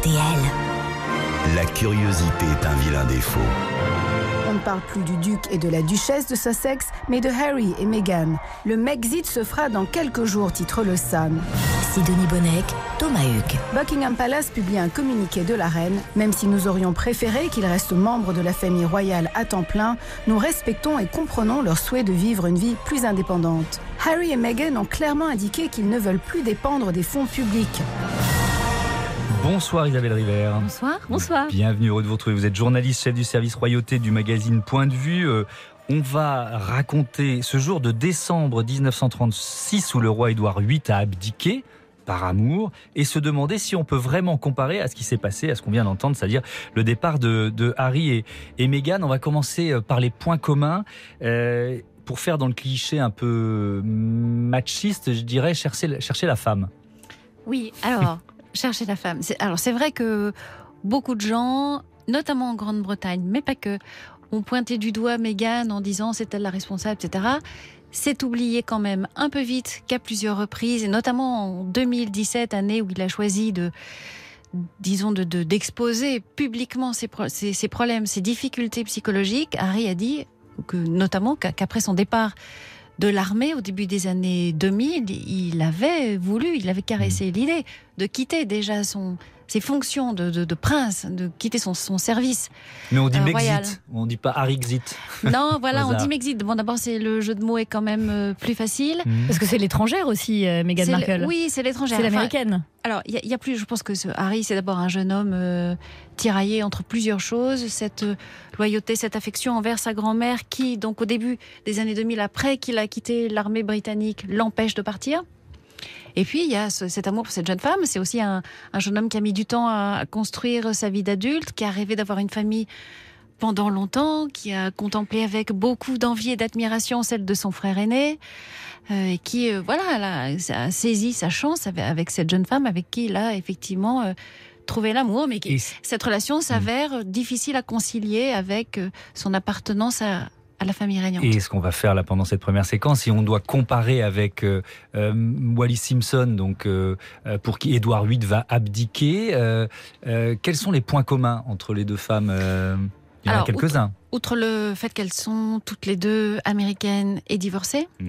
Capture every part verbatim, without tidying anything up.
R T L. La curiosité est un vilain défaut. On ne parle plus du duc et de la duchesse de Sussex, mais de Harry et Meghan. Le Mexit se fera dans quelques jours, titre le Sun. Sidonie Bonnec, Thomas Hugues. Buckingham Palace publie un communiqué de la reine. Même si nous aurions préféré qu'il reste membre de la famille royale à temps plein, nous respectons et comprenons leur souhait de vivre une vie plus indépendante. Harry et Meghan ont clairement indiqué qu'ils ne veulent plus dépendre des fonds publics. Bonsoir Isabelle River. Bonsoir. Bonsoir. Bienvenue, heureux de vous retrouver. Vous êtes journaliste, chef du service royauté du magazine Point de Vue. Euh, on va raconter ce jour de décembre dix-neuf cent trente-six où le roi Édouard huit a abdiqué par amour et se demander si on peut vraiment comparer à ce qui s'est passé, à ce qu'on vient d'entendre, c'est-à-dire le départ de, de Harry et, et Meghan. On va commencer par les points communs. Euh, pour faire dans le cliché un peu machiste, je dirais chercher, chercher la femme. Oui, alors... Chercher la femme. C'est, alors c'est vrai que beaucoup de gens, notamment en Grande-Bretagne, mais pas que, ont pointé du doigt Meghan en disant c'est elle la responsable, et cetera. C'est oublié quand même un peu vite qu'à plusieurs reprises, et notamment en deux mille dix-sept, année où il a choisi de, disons, de, de, d'exposer publiquement ses, ses, ses problèmes, ses difficultés psychologiques. Harry a dit que, notamment qu'après son départ de l'armée au début des années deux mille, il avait voulu, il avait caressé l'idée de quitter déjà son, ses fonctions de, de, de prince, de quitter son, son service. Mais on dit euh, Mexit, royal. On dit pas Harryxit. Non, voilà, on dit Mexit. Bon, d'abord, c'est le jeu de mots est quand même euh, plus facile. Mmh. Parce que c'est l'étrangère aussi, euh, Meghan c'est Markle. Le, oui, c'est l'étrangère. C'est l'américaine. Enfin, alors, il y, y a plus. Je pense que ce Harry, c'est d'abord un jeune homme euh, tiraillé entre plusieurs choses. Cette euh, loyauté, cette affection envers sa grand-mère, qui, donc, au début des années deux mille, après qu'il a quitté l'armée britannique, l'empêche de partir. Et puis, il y a ce, cet amour pour cette jeune femme. C'est aussi un, un jeune homme qui a mis du temps à, à construire sa vie d'adulte, qui a rêvé d'avoir une famille pendant longtemps, qui a contemplé avec beaucoup d'envie et d'admiration celle de son frère aîné, euh, et qui, euh, voilà, là, a saisi sa chance avec, avec cette jeune femme avec qui il a effectivement euh, trouvé l'amour. Mais qui, cette relation s'avère mmh. difficile à concilier avec euh, son appartenance à... à la famille régnante. Et ce qu'on va faire là pendant cette première séquence, si on doit comparer avec euh, euh, Wallis Simpson, donc euh, pour qui Édouard huit va abdiquer, euh, euh, quels sont les points communs entre les deux femmes euh, Il y en Alors, a quelques-uns. Outre, outre le fait qu'elles sont toutes les deux américaines et divorcées, mmh.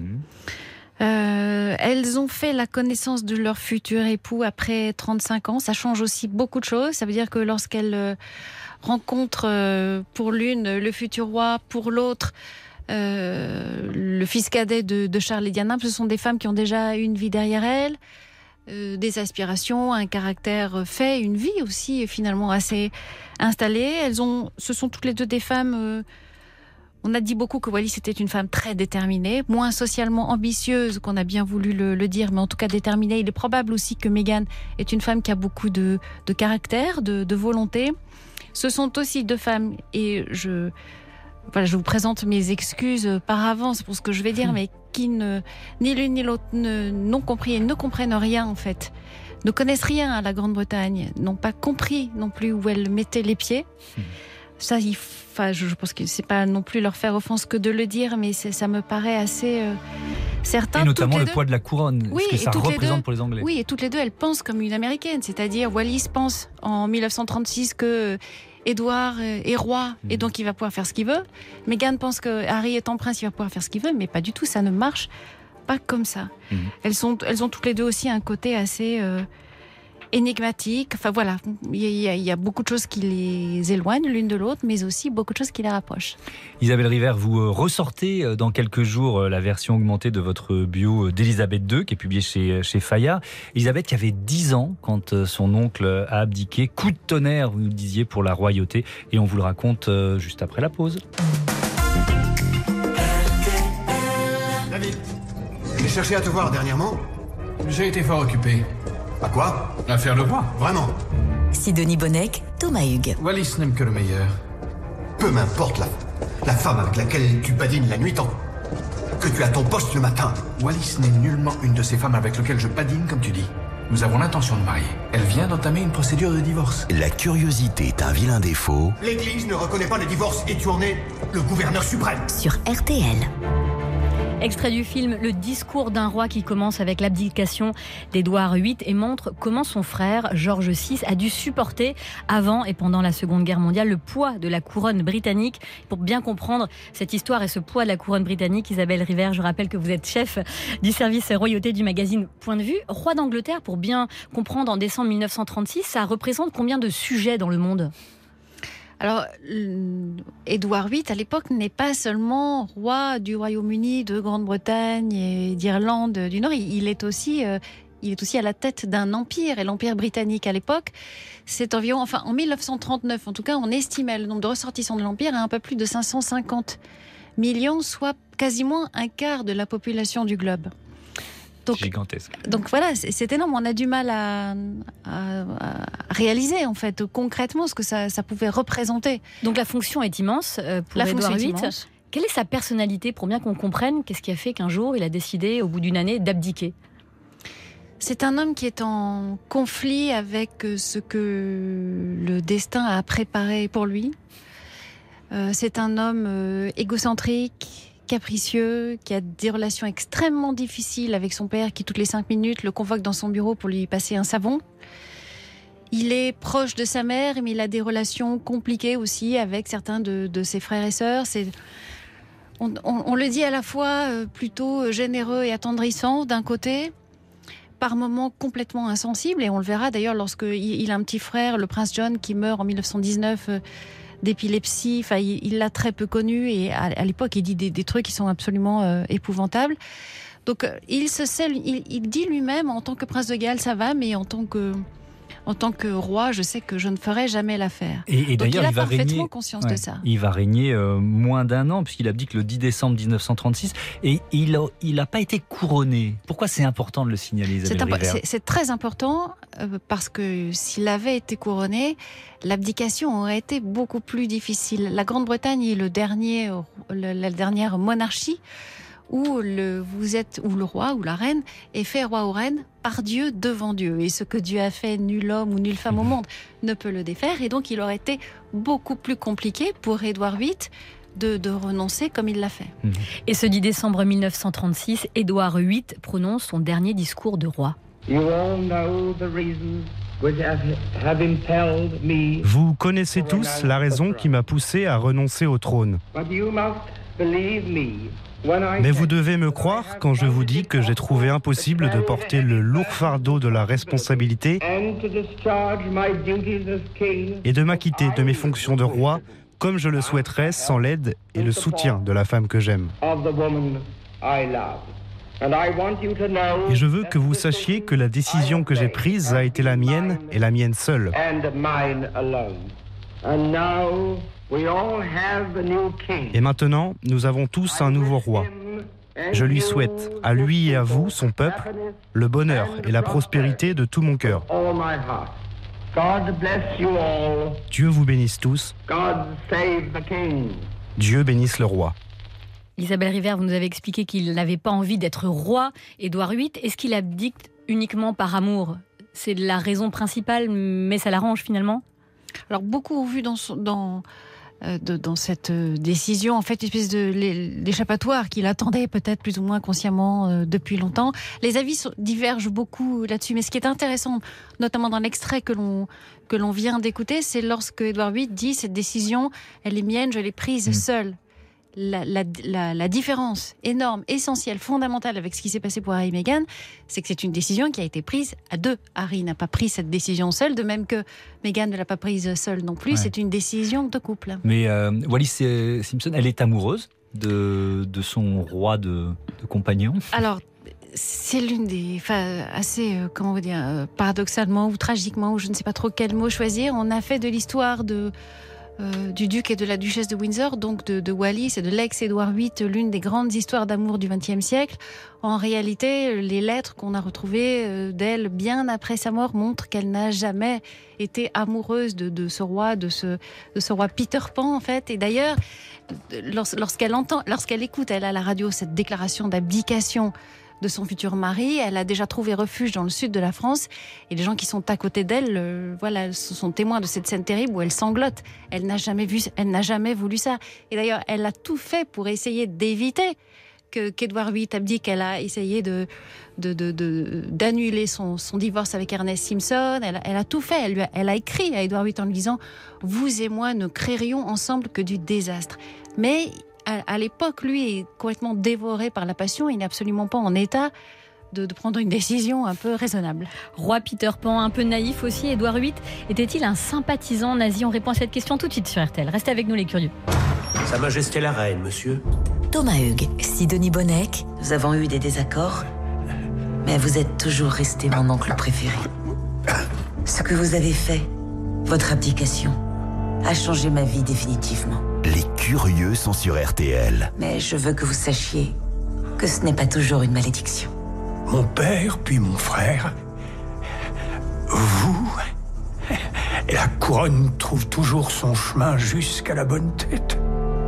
euh, elles ont fait la connaissance de leur futur époux après trente-cinq ans. Ça change aussi beaucoup de choses. Ça veut dire que lorsqu'elles euh, rencontrent euh, pour l'une le futur roi, pour l'autre euh, le fils cadet de, de Charles et Diana, ce sont des femmes qui ont déjà une vie derrière elles, euh, des aspirations, un caractère fait, une vie aussi finalement assez installée. Elles ont, ce sont toutes les deux des femmes... Euh, on a dit beaucoup que Wallis était une femme très déterminée, moins socialement ambitieuse qu'on a bien voulu le, le dire, mais en tout cas déterminée. Il est probable aussi que Meghan est une femme qui a beaucoup de, de caractère, de, de volonté. Ce sont aussi deux femmes, et je, voilà, je vous présente mes excuses par avance pour ce que je vais dire, mais qui ne, ni l'une ni l'autre ne, n'ont compris et ne comprennent rien en fait, ne connaissent rien à la Grande-Bretagne, n'ont pas compris non plus où elles mettaient les pieds. Ça, il, enfin, je, je pense que c'est pas non plus leur faire offense que de le dire, mais c'est, ça me paraît assez euh, certain. Et notamment le deux, poids de la couronne, oui, ce que ça représente deux, pour les Anglais. Oui, et toutes les deux, elles pensent comme une Américaine, c'est-à-dire Wallis pense en dix-neuf cent trente-six que Édouard est roi mmh. et donc il va pouvoir faire ce qu'il veut. Meghan pense que Harry étant prince, il va pouvoir faire ce qu'il veut, mais pas du tout, ça ne marche pas comme ça. Mmh. Elles sont, elles ont toutes les deux aussi un côté assez euh, énigmatique. Enfin voilà, il y, y, y a beaucoup de choses qui les éloignent l'une de l'autre, mais aussi beaucoup de choses qui les rapprochent. Isabelle River, vous ressortez dans quelques jours la version augmentée de votre bio d'Élisabeth deux, qui est publiée chez, chez Fayard. Elisabeth qui avait dix ans quand son oncle a abdiqué. Coup de tonnerre, vous nous disiez, pour la royauté. Et on vous le raconte juste après la pause. David, j'ai cherché à te voir dernièrement. J'ai été fort occupé. À quoi? L'affaire le roi. Vraiment? Sidonie Bonnec, Thomas Hugues. Wallis n'aime que le meilleur. Peu m'importe la, la femme avec laquelle tu badines la nuit tant que tu as ton poste le matin. Wallis n'est nullement une de ces femmes avec lesquelles je badine, comme tu dis. Nous avons l'intention de marier. Elle vient d'entamer une procédure de divorce. La curiosité est un vilain défaut. L'Église ne reconnaît pas le divorce et tu en es le gouverneur suprême. Sur R T L. Extrait du film Le discours d'un roi qui commence avec l'abdication d'Édouard huit et montre comment son frère, George six, a dû supporter avant et pendant la Seconde Guerre mondiale le poids de la couronne britannique. Pour bien comprendre cette histoire et ce poids de la couronne britannique, Isabelle River, je rappelle que vous êtes chef du service royauté du magazine Point de Vue. Roi d'Angleterre, pour bien comprendre, en décembre mille neuf cent trente-six, ça représente combien de sujets dans le monde ? Alors, Édouard huit, à l'époque, n'est pas seulement roi du Royaume-Uni, de Grande-Bretagne et d'Irlande du Nord. Il est aussi, euh, il est aussi à la tête d'un empire. Et l'empire britannique, à l'époque, c'est environ, enfin, en mille neuf cent trente-neuf, en tout cas, on estimait le nombre de ressortissants de l'empire à un peu plus de cinq cent cinquante millions, soit quasiment un quart de la population du globe. Donc, gigantesque. Donc voilà, c'est, c'est énorme. On a du mal à, à, à réaliser, en fait, concrètement, ce que ça, ça pouvait représenter. Donc la fonction est immense euh, pour la Édouard huit. Immense. Quelle est sa personnalité, pour bien qu'on comprenne qu'est-ce qui a fait qu'un jour il a décidé, au bout d'une année, d'abdiquer ? C'est un homme qui est en conflit avec ce que le destin a préparé pour lui. Euh, c'est un homme euh, égocentrique, capricieux, qui a des relations extrêmement difficiles avec son père, qui toutes les cinq minutes le convoque dans son bureau pour lui passer un savon. Il est proche de sa mère, mais il a des relations compliquées aussi avec certains de, de ses frères et sœurs. C'est, on, on, on le dit à la fois euh, plutôt généreux et attendrissant d'un côté, par moments complètement insensible, et on le verra d'ailleurs lorsqu'il il a un petit frère, le prince John, qui meurt en mille neuf cent dix-neuf euh, d'épilepsie. Enfin, il, il l'a très peu connu, et à, à l'époque, il dit des, des trucs qui sont absolument euh, épouvantables. Donc, euh, il se sait, il, il dit lui-même, en tant que prince de Galles, ça va, mais en tant que En tant que roi, je sais que je ne ferai jamais l'affaire. Et, et Donc d'ailleurs, il a il va parfaitement régner, conscience ouais, de ça. Il va régner euh, moins d'un an, puisqu'il abdique le dix décembre mille neuf cent trente-six, et il n'a il a pas été couronné. Pourquoi c'est important de le signaler, Isabelle C'est, impo- River ? c'est, c'est très important, euh, parce que s'il avait été couronné, l'abdication aurait été beaucoup plus difficile. La Grande-Bretagne est le dernier, le, la dernière monarchie où le, vous êtes, où le roi ou la reine est fait roi ou reine par Dieu devant Dieu. Et ce que Dieu a fait, nul homme ou nulle femme au monde ne peut le défaire. Et donc il aurait été beaucoup plus compliqué pour Édouard huit de, de renoncer comme il l'a fait. Et ce dix décembre mille neuf cent trente-six, Édouard huit prononce son dernier discours de roi. Vous connaissez tous la raison qui m'a poussé à renoncer au trône. Mais vous devez me croire quand je vous dis que j'ai trouvé impossible de porter le lourd fardeau de la responsabilité et de m'acquitter de mes fonctions de roi comme je le souhaiterais sans l'aide et le soutien de la femme que j'aime. Et je veux que vous sachiez que la décision que j'ai prise a été la mienne et la mienne seule. Et maintenant, nous avons tous un nouveau roi. Je lui souhaite, à lui et à vous, son peuple, le bonheur et la prospérité de tout mon cœur. Dieu vous bénisse tous. Dieu bénisse le roi. Isabelle River, vous nous avez expliqué qu'il n'avait pas envie d'être roi, Édouard huit. Est-ce qu'il abdique uniquement par amour ? C'est la raison principale, mais ça l'arrange finalement ? Alors beaucoup ont vu dans, son, dans, euh, de, dans cette euh, décision en fait une espèce de l'échappatoire qu'il attendait peut-être plus ou moins consciemment euh, depuis longtemps. Les avis sont, divergent beaucoup là-dessus, mais ce qui est intéressant, notamment dans l'extrait que l'on, que l'on vient d'écouter, c'est lorsque Édouard huit dit « cette décision, elle est mienne, je l'ai prise mmh. seule ». La, la, la, la différence énorme, essentielle, fondamentale avec ce qui s'est passé pour Harry et Meghan, c'est que c'est une décision qui a été prise à deux. Harry n'a pas pris cette décision seul, de même que Meghan ne l'a pas prise seule non plus. Ouais. C'est une décision de couple. Mais euh, Wallis Simpson, elle est amoureuse de, de son roi de, de compagnon. Alors, c'est l'une des... Enfin, assez, euh, comment vous dire, euh, paradoxalement ou tragiquement, ou je ne sais pas trop quel mot choisir, on a fait de l'histoire de... Euh, du duc et de la duchesse de Windsor, donc de, de Wallis et de l'ex-Édouard huit, l'une des grandes histoires d'amour du vingtième siècle. En réalité, les lettres qu'on a retrouvées euh, d'elle bien après sa mort montrent qu'elle n'a jamais été amoureuse de, de ce roi, de ce, de ce roi Peter Pan, en fait. Et d'ailleurs, lors, lorsqu'elle entend, lorsqu'elle écoute, elle à la radio, cette déclaration d'abdication de son futur mari, elle a déjà trouvé refuge dans le sud de la France, et les gens qui sont à côté d'elle, euh, voilà, sont témoins de cette scène terrible où elle sanglote. Elle n'a jamais vu, elle n'a jamais voulu ça. Et d'ailleurs, elle a tout fait pour essayer d'éviter que, qu'Édouard huit abdique, elle a essayé de, de, de, de, d'annuler son, son divorce avec Ernest Simpson. Elle, elle a tout fait. Elle, lui a, elle a écrit à Édouard huit en lui disant « Vous et moi ne créerions ensemble que du désastre ». Mais à, à l'époque, lui est complètement dévoré par la passion. Il n'est absolument pas en état De, de prendre une décision un peu raisonnable. Roi Peter Pan, un peu naïf aussi, Édouard huit était-il un sympathisant nazi? On répond à cette question tout de suite sur R T L. Restez avec nous les curieux. Sa Majesté la Reine, monsieur. Thomas Hugues, Sidonie Bonnec. Nous avons eu des désaccords, mais vous êtes toujours resté mon oncle préféré. Ce que vous avez fait, votre abdication, a changé ma vie définitivement. Les curieux sont sur R T L. Mais je veux que vous sachiez que ce n'est pas toujours une malédiction. Mon père, puis mon frère. Vous. Et la couronne trouve toujours son chemin jusqu'à la bonne tête.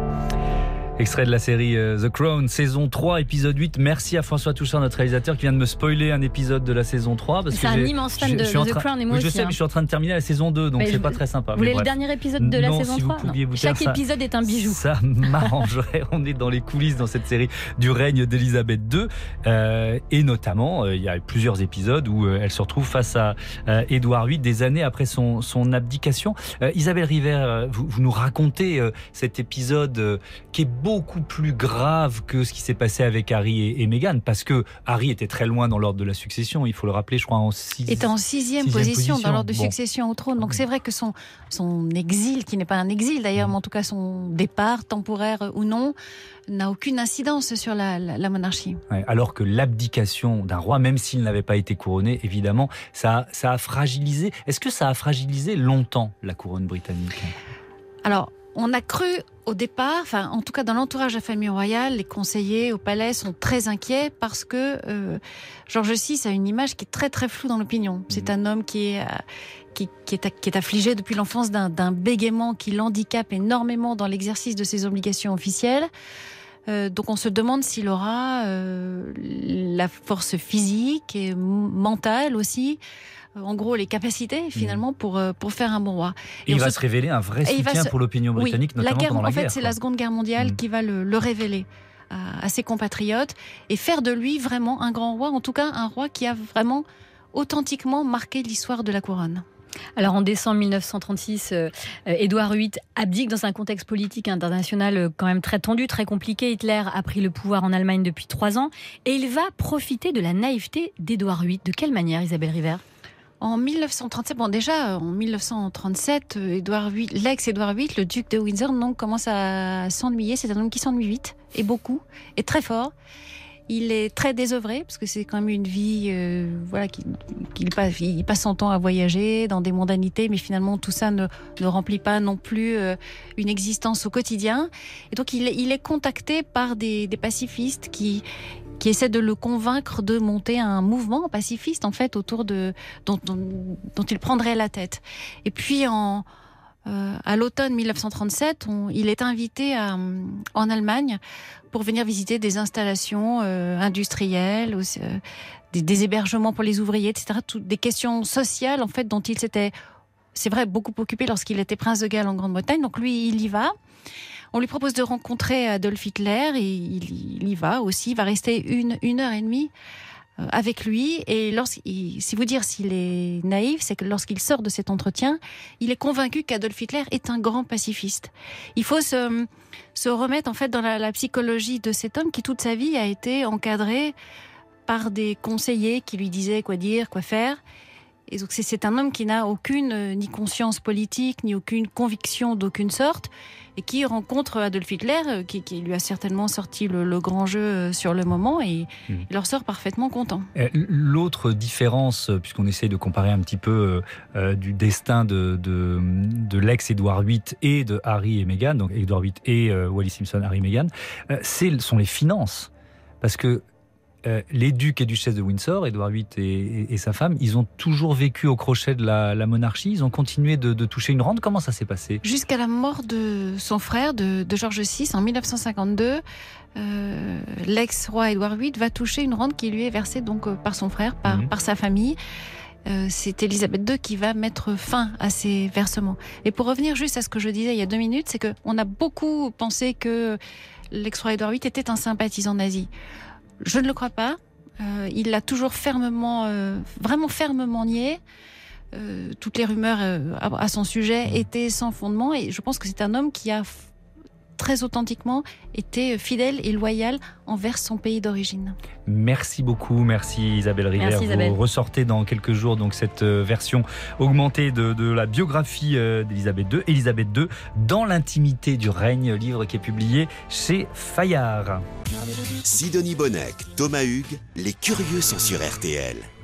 Extrait de la série The Crown, saison trois, épisode huit. Merci à François Touchard, notre réalisateur, qui vient de me spoiler un épisode de la saison trois. Parce c'est que un j'ai, immense fan je, de, je de The train, Crown et moi oui, aussi. Je sais, hein. mais je suis en train de terminer la saison deux, donc mais c'est pas très sympa. Vous voulez bref. le dernier épisode de la non, saison si trois vous pouviez vous Chaque taire, épisode ça, est un bijou. Ça m'arrangerait. On est dans les coulisses dans cette série du règne d'Élisabeth deux. Euh, et notamment, euh, il y a plusieurs épisodes où euh, elle se retrouve face à euh, Édouard huit, des années après son, son abdication. Euh, Isabelle River, euh, vous, vous nous racontez euh, cet épisode euh, qui est beaucoup plus grave que ce qui s'est passé avec Harry et, et Meghan, parce que Harry était très loin dans l'ordre de la succession, il faut le rappeler, je crois en six... était en sixième, sixième position, position dans l'ordre de bon. succession au trône. Donc c'est vrai que son, son exil, qui n'est pas un exil d'ailleurs, mmh. mais en tout cas son départ, temporaire ou non, n'a aucune incidence sur la, la, la monarchie. Ouais, alors que l'abdication d'un roi, même s'il n'avait pas été couronné, évidemment, ça, ça a fragilisé... Est-ce que ça a fragilisé longtemps la couronne britannique ? Alors, on a cru au départ, enfin en tout cas dans l'entourage de la famille royale, les conseillers au palais sont très inquiets parce que euh, George six a une image qui est très très floue dans l'opinion. C'est un homme qui est, qui, qui est, qui est affligé depuis l'enfance d'un, d'un bégaiement qui l'handicape énormément dans l'exercice de ses obligations officielles. Euh, donc on se demande s'il aura euh, la force physique et mentale aussi, en gros les capacités finalement pour, pour faire un bon roi. Et, et il va se... se révéler un vrai soutien se... pour l'opinion britannique, oui, notamment la guerre, pendant la en fait, guerre. C'est quoi. la Seconde Guerre mondiale mmh. qui va le, le révéler à, à ses compatriotes et faire de lui vraiment un grand roi, en tout cas un roi qui a vraiment authentiquement marqué l'histoire de la couronne. Alors en décembre mille neuf cent trente-six, euh, Édouard huit abdique dans un contexte politique international euh, quand même très tendu, très compliqué. Hitler a pris le pouvoir en Allemagne depuis trois ans et il va profiter de la naïveté d'Édouard huit. De quelle manière, Isabelle River ? En mille neuf cent trente-sept, bon déjà en mille neuf cent trente-sept, Édouard huit, l'ex-Édouard huit, le duc de Windsor, donc, commence à s'ennuyer. C'est un homme qui s'ennuie vite, et beaucoup, et très fort. Il est très désœuvré, parce que c'est quand même une vie, euh, voilà, qu'il qui passe, il passe son temps à voyager dans des mondanités, mais finalement tout ça ne, ne remplit pas non plus euh, une existence au quotidien. Et donc il, il est contacté par des, des pacifistes qui, qui essaient de le convaincre de monter un mouvement pacifiste, en fait, autour de, dont, dont, dont il prendrait la tête. Et puis en... Euh, à l'automne mille neuf cent trente-sept, on, il est invité à, en Allemagne pour venir visiter des installations euh, industrielles, aussi, euh, des, des hébergements pour les ouvriers, et cetera. Toutes des questions sociales en fait dont il s'était, c'est vrai, beaucoup occupé lorsqu'il était prince de Galles en Grande-Bretagne. Donc lui, il y va. On lui propose de rencontrer Adolf Hitler et il, il y va aussi. Il va rester une, une heure et demie avec lui, et lorsqu'il, si vous dire s'il est naïf, c'est que lorsqu'il sort de cet entretien, il est convaincu qu'Adolf Hitler est un grand pacifiste. Il faut se, se remettre en fait dans la, la psychologie de cet homme qui toute sa vie a été encadré par des conseillers qui lui disaient quoi dire, quoi faire. Et donc c'est, c'est un homme qui n'a aucune euh, ni conscience politique, ni aucune conviction d'aucune sorte, et qui rencontre Adolf Hitler, euh, qui, qui lui a certainement sorti le, le grand jeu euh, sur le moment, et mmh. il leur sort parfaitement content. L'autre différence, puisqu'on essaye de comparer un petit peu euh, du destin de, de, de l'ex-Édouard huit et de Harry et Meghan, donc Édouard huit et euh, Wallis Simpson, Harry et Meghan, euh, c'est, sont les finances. Parce que Euh, les ducs et duchesses de Windsor, Édouard huit et, et, et sa femme, ils ont toujours vécu au crochet de la, la monarchie, ils ont continué de, de toucher une rente. Comment ça s'est passé ? Jusqu'à la mort de son frère, de, de George six, en mille neuf cent cinquante-deux, euh, l'ex-roi Édouard huit va toucher une rente qui lui est versée donc, par son frère, par, mmh. par sa famille. Euh, c'est Élisabeth deux qui va mettre fin à ces versements. Et pour revenir juste à ce que je disais il y a deux minutes, c'est qu'on a beaucoup pensé que l'ex-roi Édouard huit était un sympathisant nazi. Je ne le crois pas. Euh, il l'a toujours fermement, euh, vraiment fermement nié. Euh, toutes les rumeurs euh, à, à son sujet étaient sans fondement, et je pense que c'est un homme qui a f- très authentiquement été fidèle et loyal envers son pays d'origine. Merci beaucoup, merci Isabelle River. Merci, Isabelle. Vous ressortez dans quelques jours donc cette euh, version augmentée de, de la biographie euh, d'Élisabeth deux, Élisabeth deux, dans l'intimité du règne, livre qui est publié chez Fayard. Sidonie Bonnec, Thomas Hugues, les curieux sont sur R T L.